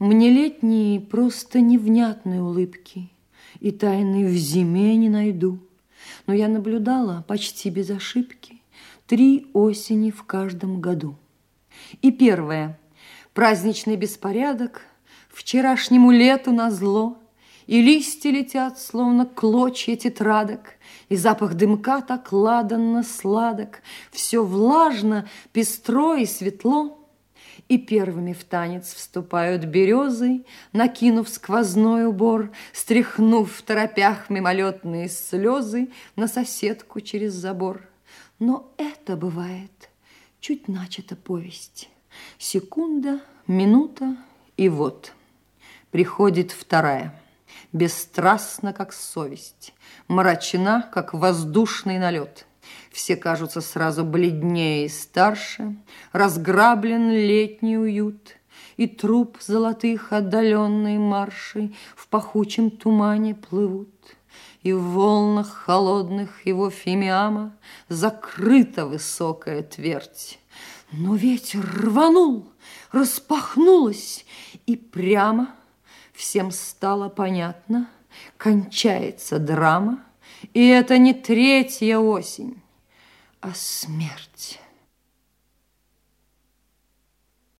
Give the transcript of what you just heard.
Мне летние просто невнятные улыбки, и тайны в зиме не найду. Но я наблюдала почти без ошибки 3 осени в каждом году. И первое – праздничный беспорядок, вчерашнему лету назло, и листья летят, словно клочья тетрадок, и запах дымка так ладанно сладок, все влажно, пестро и светло. И первыми в танец вступают березы, накинув сквозной убор, стряхнув в торопях мимолетные слезы на соседку через забор. Но это бывает чуть начата повесть. Секунда, минута, и вот приходит вторая, бесстрастна, как совесть, мрачна, как воздушный налет. Все кажутся сразу бледнее и старше, разграблен летний уют, и труп золотых отдаленной маршей в пахучем тумане плывут. И в волнах холодных его фимиама закрыта высокая твердь. Но ветер рванул, распахнулась, и прямо всем стало понятно, кончается драма, и это не третья осень, а смерть.